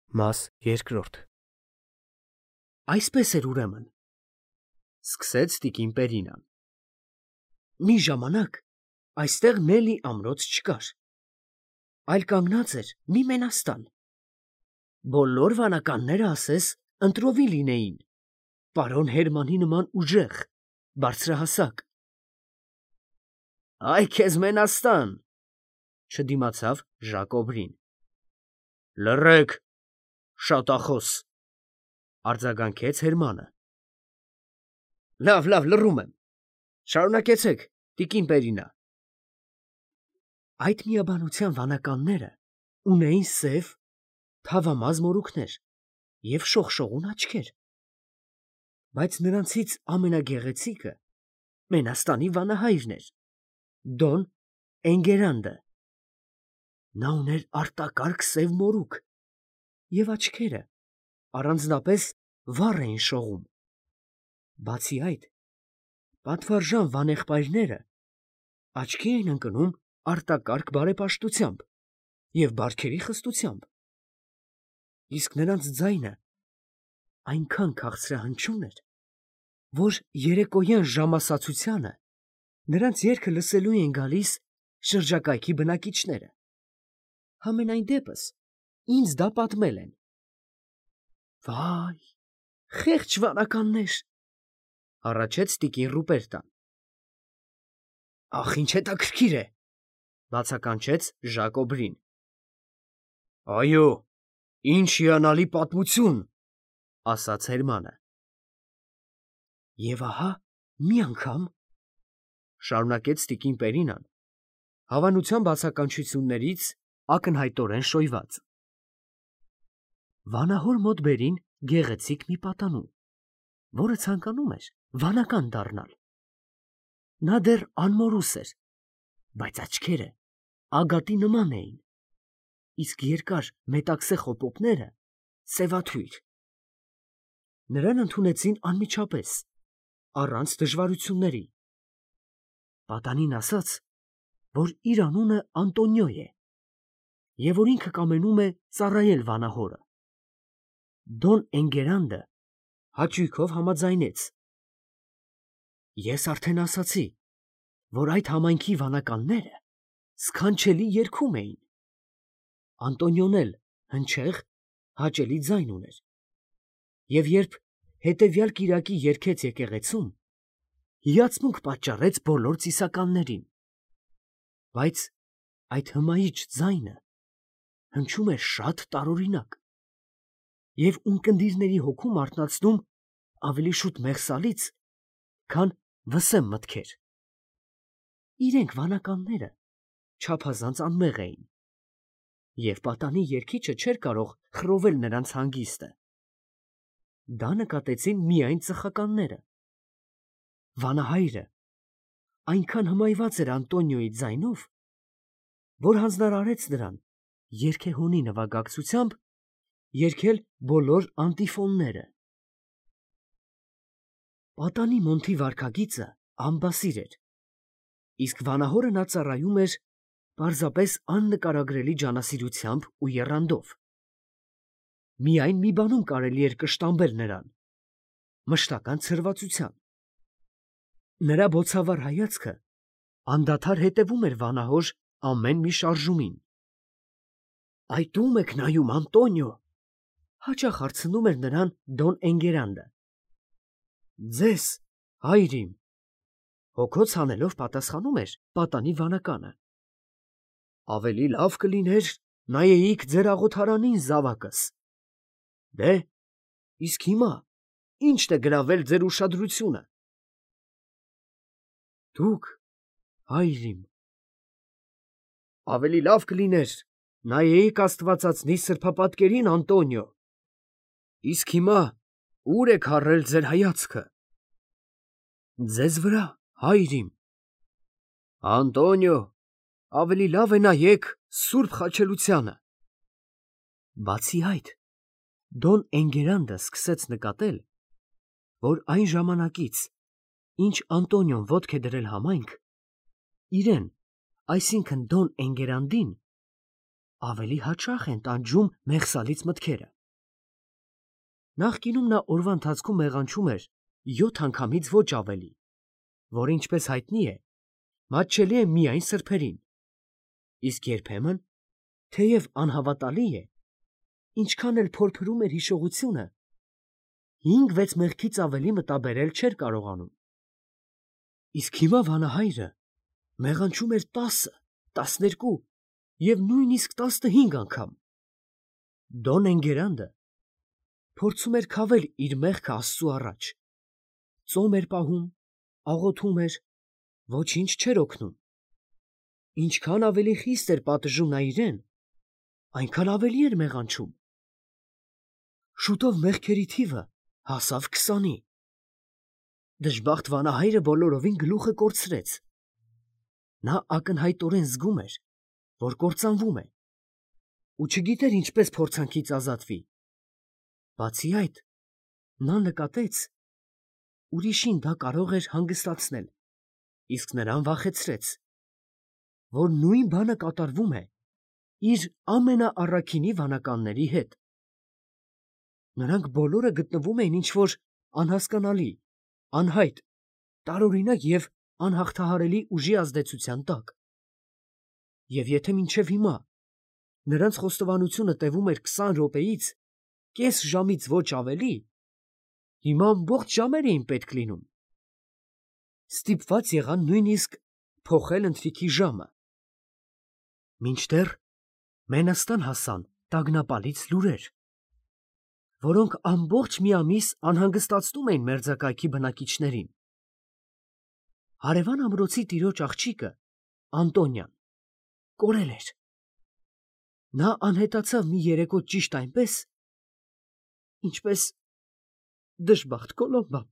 Մաս երկրորդ։ Այսպես էր ուրեմն, սկսեց տիկին Պերինան։ Մի ժամանակ այստեղ Նելի ամրոց չկար, այլ կանգնած էր մի մենաստան։ Բոլոր վանականները ասես ընտրովի լինեին, պարոն Հերմանի նման ուժեղ, բարձրահասակ։ Այ քեզ մենաստան, չդիմացավ Ժակոբրին։ Լռեք, շատախոս, արձագանքեց Հերմանը։ Լավ, լռում եմ, շարունակեցեք, տիկին Պերինա։ Այդ միաբանության վանականները ունեին սև, թավամազ մորուքներ և շողշողուն աչքեր, բայց նրանցից ամենագեղեցիկը մենաստանի վանահայրն էր, Դոն Էնգերանդը։ Նա ուներ արտակարգ սև մորուք, և աչքերը առանձնապես վառ էին շողում։ Բացի այդ, պատվարժան վանեղբայրները աչքի էին ընկնում արտակարգ բարեպաշտությամբ և բարքերի խստությամբ, իսկ նրանց ձայնը այնքան քաղցրահնչյուն էր, որ երեկոյան ժամասացությանը նրանց երգը լսելու էին գալիս շրջակայքի բնակիչները։ Համենայն դեպս, ինձ դա պատմել են։ Վայ, խեղճ վանականներ, հառաչեց տիկին Ռուպերտան։ Ախ, ինչ հետաքրքիր է, բացականչեց Ժակոբրին։ Այո, ինչ հիանալի պատմություն, ասաց Հերմանը։ Եվ ահա մի անգամ, շարունակեց տիկին Պերինան, հավանության բացականչություններից ակնհայտորեն շոյված։ Վանահոր մոտ բերին գեղեցիկ մի պատանու, որը ցանկանում էր վանական դառնալ։ Նա դեռ անմորուս էր, բայց աչքերը ագատի նման էին, իսկ երկար մետաքսե խոպոպները սևաթույր։ Նրան ընդունեցին անմիջապես, առանց դժվարությունների։ Պատանին ասաց, որ իր անունը Անտոնիո է, և որ ինքը կամենում է ծառայել վանահորը։ Դոն Էնգերանդը հաճույքով համաձայնեց։ Ես արդեն ասացի, որ այդ համայնքի վանականները սքանչելի երգում էին։ Անտոնիոն էլ հնչեղ, հաճելի ձայն ուներ, և երբ հետևյալ կիրակի երգեց եկեղեցում, հիացմունք պատճառեց բոլոր ծիսականներին։ Բայց այդ հմայիչ ձայնը հնչում էր շատ տարօրինակ և ունկնդիրների հոգում արթնացնում ավելի շուտ մեղսալից, քան վսեմ մտքեր։ Իրենք վանականները չափազանց անմեղ էին, և պատանի երգիչը չէր կարող խռովել նրանց հանգիստը։ Դա նկատեցին միայն ծխականները։ Վանահայրը այնքան հմայված էր Անտոնիոյի ձայնով, որ հանձնարարեց նրան երգեհոնի նվագակցությամբ երգել բոլոր անտիֆոնները։ Պատանի մոնթի վարքագիծը ամբասիր էր, իսկ վանահորը նա ծառայում էր պարզապես աննկարագրելի ջանասիրությամբ ու եռանդով։ Միայն մի բանում կարելի էր կշտամբել նրան՝ մշտական ցրվածության։ Նրա բոցավառ հայացքը անդադար հետևում էր վանահոր ամեն մի շարժումին։ Այդ ո՞ւմ եք նայում, Անտոնիո, հաճախ հարցնում էր նրան Դոն Էնգերանդը։ Ձեզ, հայր իմ, հոգոց հանելով պատասխանում էր պատանի վանականը։ Ավելի լավ կլիներ նայեիք ձեր աղոթարանին, զավակս։ Դե, իսկ հիմա ի՞նչն է գրավել ձեր ուշադրությունը։ Դուք, հայր իմ, ավելի լավ կլիներ նայեիք աստվածածնի սրբապատկերին, Անտոնիո։ Իսկ հիմա ո՞ւր եք հառել ձեր հայացքը։ Ձեզ վրա, հայր իմ։ Անտոնիո, ավելի լավ է նայեք սուրբ խաչելությանը։ Բացի այդ, Դոն Էնգերանդը սկսեց նկատել, որ այն ժամանակից, ինչ Անտոնիոն ոտք է դրել համայնք, իրեն, այսինքն Դոն Էնգերանդին, ավելի հաճախ են տանջում մեղսալից մտքերը։ Նախկինում նա օրվա ընթացքում մեղանչում էր 7 անգամից ոչ ավելի, որ ինչպես հայտնի է, մատչելի է միայն սրբերին, իսկ երբեմն, թեև անհավատալի է, ինչքան էլ փորփրում էր հիշողությունը, 5-6 մեղքից ավելի մտաբերել չէր կարողանում։ Իսկ հիմա վանահայրը մեղանչում էր 10, 12 և նույնիսկ 15 անգամ։ Դոն Էնգերանդը փորձում էր քավել իր մեղքը Աստծու առաջ, ծոմ էր պահում, աղոթում էր, ոչինչ չէր օգնում։ Ինչքան ավելի խիստ էր պատժում նա իրեն, այնքան ավելի էր մեղանչում։ Շուտով մեղքերի թիվը հասավ 20-ի։ Դժբախտ վանահայրը բոլորովին գլուխը կորցրեց։ Նա ակնհայտորեն զգում էր, որ կործանվում է, ու չգիտեր ինչպես փորձանքից ազատվի։ Բացի այդ, նա նկատեց, ուրիշին դա կարող էր հանգստացնել, իսկ նրան վախեցրեց, որ նույն բանը կատարվում է իր ամենաառաքինի վանականների հետ։ Նրանք բոլորը գտնվում էին ինչ-որ անհասկանալի, անհայտ, տարօրինակ և անհաղթահարելի ուժի ազդեցության տակ։ Եվ եթե մինչև հիմա նրանց խոստովանությունը տևում էր 20 րոպեից, կես ժամից ոչ ավելի, հիմա ամբողջ ժամեր էին պետք լինում։ Ստիպված եղան նույնիսկ փոխել ընթրիքի ժամը։ Մինչդեռ մենաստան հասան տագնապալից լուրեր, որոնք ամբողջ մի ամիս անհանգստացնում էին մերձակայքի բնակիչներին։ Հարևան ամրոցի տիրոջ աղջիկը, Անտոնիան, կորել էր։ Նա անհետացավ մի երեկո ճիշտ այնպես, ինչպես դժբախտ Կոլոմբան։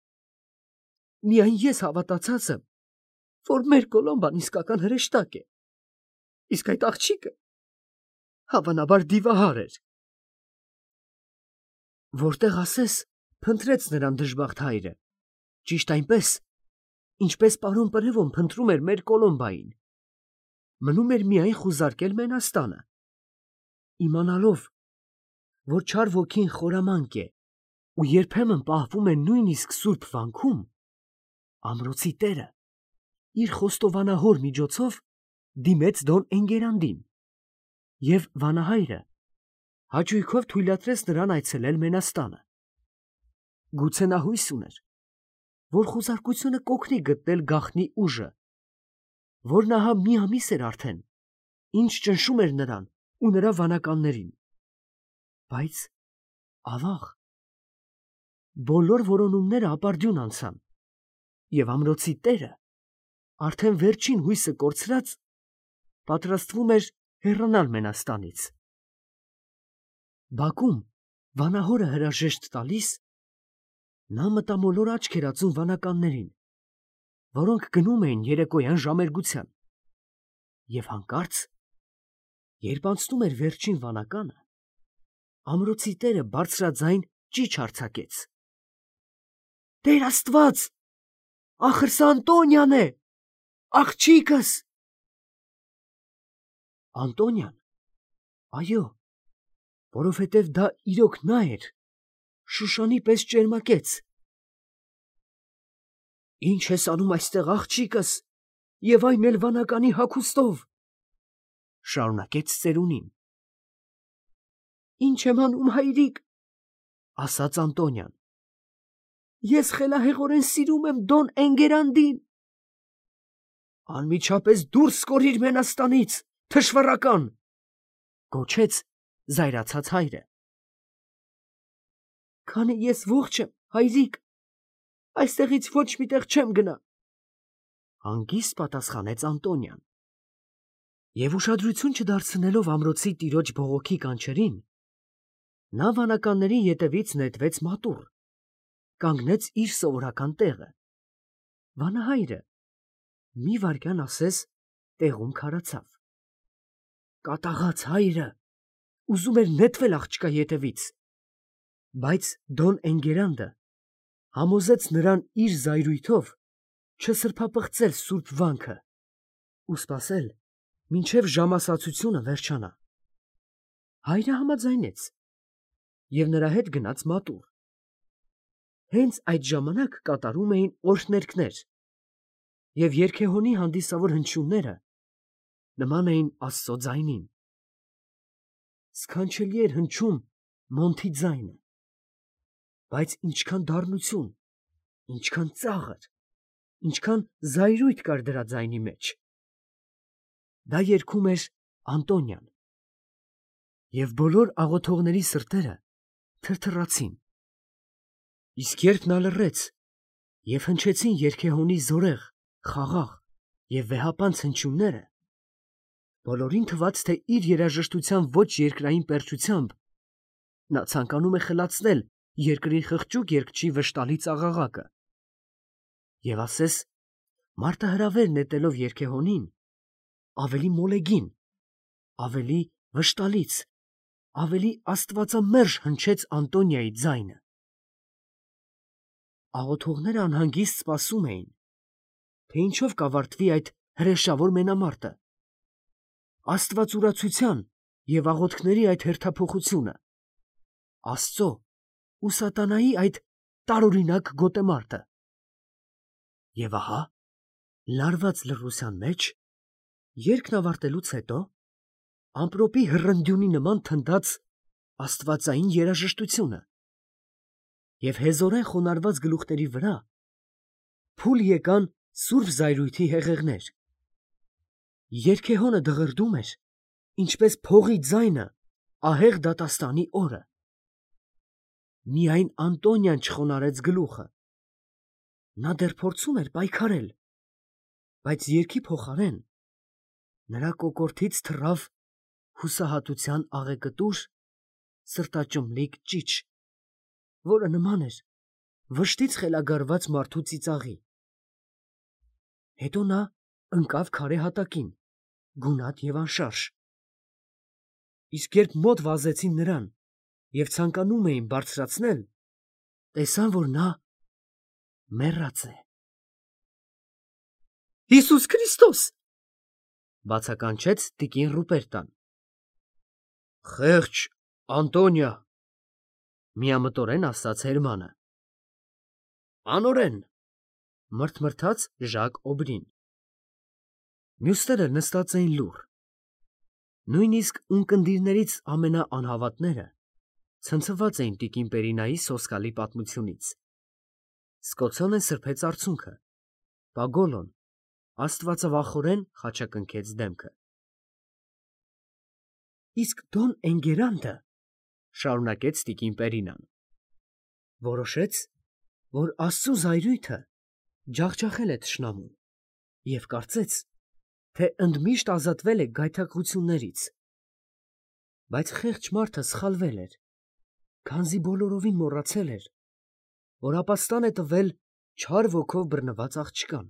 Միայն ես հավատացած եմ, որ մեր Կոլոմբան իսկական հրեշտակ է, իսկ այդ աղջիկը հավանաբար դիվահար էր։ Որտեղ ասես, փնտրեց նրան դժբախտ հայրը, ճիշտ այնպես, ինչպես պարոն Պրևոն փնտրում էր մեր Կոլոմբային։ Մնում էր միայն խուզարկել մենաստանը, իմանալով, որ չար ոգին խորամանկ է ու երբեմն պահվում է նույնիսկ սուրբ վանքում, ամրոցի տերը իր խոստովանահոր միջոցով դիմեց Դոն Էնգերանդին, և վանահայրը հաճույքով թույլատրեց նրան այցելել մենաստանը։ Գուցե նա հույս ուներ, որ խուզարկությունը կօգնի գտնել գաղտնի ուժը, որն ահա մի ամիս էր արդեն, ինչ ճնշում էր նրան ու նրա վանականներին։ Բայց ավաղ, բոլոր որոնումները ապարդյուն անցան, և ամրոցի տերը, արդեն վերջին հույսը կորցրած, պատրաստվում էր հեռանալ մենաստանից։ Բակում վանահորը հրաժեշտ տալիս, նա մտամոլոր աչք էր ածում վանականներին, որոնք գնում էին երեկոյան ժամերգության, և հանկարծ, երբ անցնում էր վերջին վանականը, ամրոցի տերը բարձրաձայն ճիչ արձակեց. «Տեր Աստված, ախր սա Անտոնիան է, աղջիկս»։ Անտոնիան, այո, որովհետև դա իրոք նա էր, Շուշանի պես ճերմակեց։ «Ի՞նչ ես անում այստեղ, աղջիկս, և այն էլ վանականի հագուստով», շարունակեց ծերունին։ «Ինչ եմ անում, հայրիկ», ասաց Անտոնիան։ «Ես խելահեղորեն սիրում եմ Դոն Էնգերանդին»։ «Անմիջապես դուրս կորիր մենաստանից, թշվառական», գոչեց զայրացած հայրը։ «Քանի ես ողջ եմ, հայրիկ, այստեղից ոչ մի տեղ չեմ գնա», հանգիստ պատասխանեց Անտոնիան։ Եվ ուշադրություն չդարձնելով ամրոցի տիրոջ բողոքի կանչերին, նա վանականների ետևից նետվեց մատուռ, կանգնեց իր սովորական տեղը։ Վանահայրը մի վայրկյան ասես տեղում քարացավ։ Կատաղած հայրը ուզում էր նետվել աղջկա ետևից, բայց Դոն Էնգերանդը համոզեց նրան իր զայրույթով չսրբապղծել սուրբ վանքը ու սպասել, մինչև ժամասացությունը վերջանա։ Հայրը համաձայնեց, և նրա հետ գնաց մատուռ։ Հենց այդ ժամանակ կատարում էին օրհներգներ, և երգեհոնի հանդիսավոր հնչյունները նման էին Աստծո ձայնին։ Սքանչելի էր հնչում մոնթի ձայնը, բայց ինչքան դառնություն, ինչքան ծաղր, ինչքան զայրույթ կար դրա ձայնի մեջ։ Դա երգում էր Անտոնիան, և բոլոր աղոթողների սրտերը թրթռացին։ Իսկ երբ նա լռեց, և հնչեցին երգեհոնի զորեղ, խաղաղ և վեհապանծ հնչյունները, բոլորին թվաց, թե իր երաժշտության ոչ երկրային պերճությամբ նա ցանկանում է խլացնել երկրի խղճուկ երգչի վշտալի ծաղաղակը, և ասես մարտահրավեր նետելով երգեհոնին, ավելի մոլեգին, ավելի վշտալից, ավելի աստվածամերժ հնչեց Անտոնիայի ձայնը։ Աղոթողները անհանգիստ սպասում էին, թե ինչով կավարտվի այդ հրեշավոր մենամարտը, աստվածուրացության և աղոթքների այդ հերթափոխությունը, Աստծո ու սատանայի այդ տարօրինակ գոտեմարտը։ Եվ ահա, լարված լռության մեջ, երգն ավարտելուց հետո, ամպրոպի հռնդյունի նման թնդաց աստվածային երաժշտությունը, և հեզորեն խոնարհված գլուխների վրա փուլ եկան սուրբ զայրույթի հեղեղներ։ Երգեհոնը դղրդում էր, ինչպես փողի ձայնը ահեղ դատաստանի օրը։ Միայն Անտոնիան չխոնարհեց գլուխը։ Նա դեռ փորձում էր պայքարել, բայց երգի փոխարեն նրա կոկորդից թռավ հուսահատության աղեկտուր, սրտաճմլիկ ճիչ, որը նման էր վշտից խելագարված մարդու ծիծաղի։ Հետո նա ընկավ քարե հատակին, գունատ և անշարժ։ Իսկ երբ մոտ վազեցին նրան և ցանկանում էին բարձրացնել, տեսան, որ նա մեռած է։ «Հիսուս Քրիստոս», բացականչեց տիկին Ռուպերտան։ «Խեղճ Անտոնիա», միամտորեն ասաց Հերմանը։ «Անօրեն», մրթմրթաց Ժակ Օբրին։ Մյուսները նստած էին լուռ։ Նույնիսկ ունկնդիրներից ամենաանհավատները ցնցված էին տիկին Պերինայի սոսկալի պատմությունից։ Սկոցոնը սրբեց արցունքը, Պագոլոն աստվածավախորեն խաչակնքեց դեմքը։ «Իսկ Դոն Էնգերանդը, ֊ շարունակեց տիկին Պերինան, ֊ որոշեց, որ Աստծո զայրույթը ջախջախել է թշնամուն և կարծեց, թե ընդմիշտ ազատվել է գայթակղություններից։ Բայց խեղճ մարդը սխալվել էր, քանզի բոլորովին մոռացել էր, որ ապաստան է տվել չար ոգով բռնված աղջկան։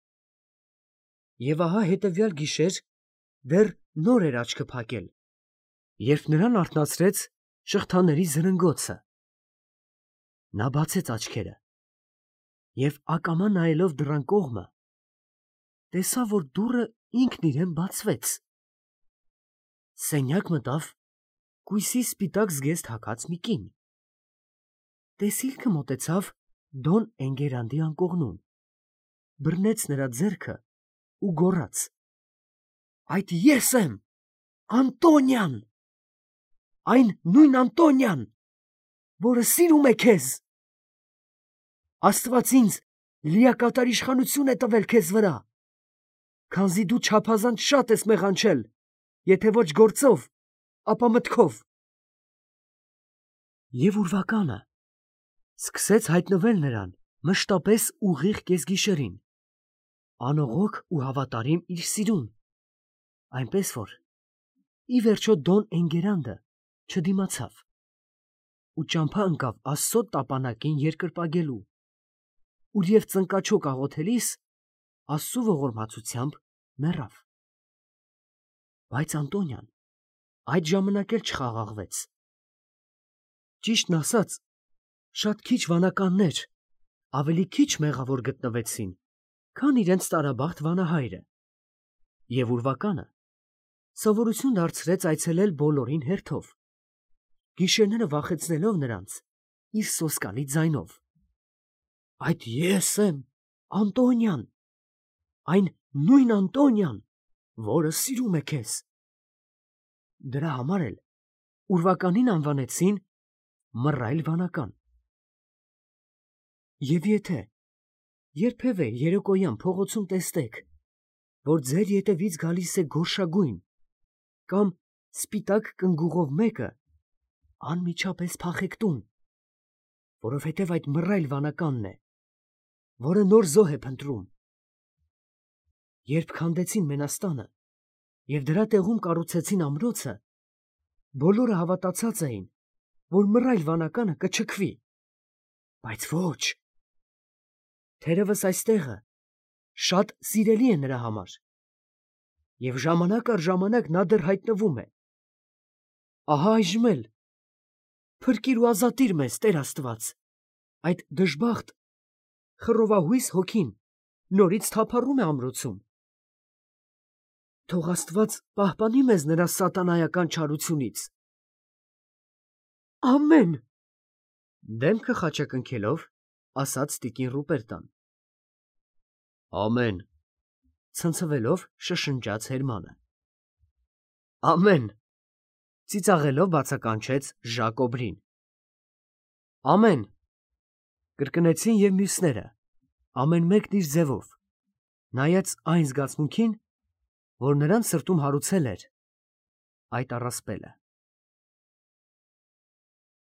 Եվ ահա հետևյալ գիշեր դեռ նոր էր աչքը փակել, երբ նրան արթնացրեց շղթաների զրնգոցը։ Նա բացեց աչքերը և ակամա նայելով դռան կողմը, տեսավ, որ դուռը ինքն իրեն բացվեց։ Սենյակ մտավ կույսի սպիտակ զգեստ հագած մի կին։ Տեսիլքը մոտեցավ Դոն Էնգերանդի անկողնուն, բռնեց նրա ձեռքը ու գոռաց. «Այդ ես եմ, Անտոնիան, այն նույն Անտոնիան, որը սիրում է քեզ։ Աստված ինձ լիակատար իշխանություն է տվել քեզ վրա, քանզի դու չափազանց շատ ես մեղանչել, եթե ոչ գործով, ապա մտքով»։ Եվ ուրվականը սկսեց հայտնվել նրան մշտապես ուղիղ կեսգիշերին, անողոք ու հավատարիմ իր սիրուն, այնպես որ ի վերջո Դոն Էնգերանդը չդիմացավ ու ճամփա ընկավ Աստծո տապանակին երկրպագելու, ուր և ծնկաչոք աղոթելիս Աստծու ողորմածությամբ մեռավ։ Բայց Անտոնիան այդ ժամանակ էլ չխաղաղվեց։ Ճիշտն ասած, շատ քիչ վանականներ ավելի քիչ մեղավոր գտնվեցին, քան իրենց տարաբախտ վանահայրը, և ուրվականը սովորություն դարձրեց այցելել բոլորին հերթով, գիշերները վախեցնելով նրանց իր սոսկալի ձայնով. «Այդ ես եմ, Անտոնիան, այն նույն Անտոնիան, որը սիրում է քեզ»։ Դրա համար էլ ուրվականին անվանեցին Մռայլ վանական։ Եվ եթե երբևէ երեկոյան փողոցում տեսնեք, որ ձեր ետևից գալիս է գորշագույն կամ սպիտակ կնգուղով մեկը, անմիջապես փախեք տուն, որովհետև այդ Մռայլ վանականն է, որը նոր զոհ է փնտրում։ Երբ քանդեցին մենաստանը և դրա տեղում կառուցեցին ամրոցը, բոլորը հավատացած էին, որ Մռայլ վանականը կչքվի, բայց ոչ։ Թերևս այս տեղը շատ սիրելի է նրա համար, և ժամանակ առ ժամանակ նա դեռ հայտնվում է։ Ահա այժմ էլ փրկիր ու ազատիր մեզ, Տեր Աստված, այդ դժբախտ, խռովահույս հոգին նորից թափառում է ամրոցում։ Թող Աստված պահպանի մեզ նրա սատանայական չարությունից։ Ամեն։ Դեմքը խաչակնքելով, ասաց տիկին Ռուպերտան։ Ամեն, ցնցվելով շշնջաց Հերմանը։ Ամեն, ծիծաղելով բացականչեց Ժակոբրին։ Ամեն, կրկնեցին և մյուսները, ամեն մեկն իր ձևով, նայած այն զգացմունքին, որ նրանց սրտում հարուցել էր այդ առասպելը։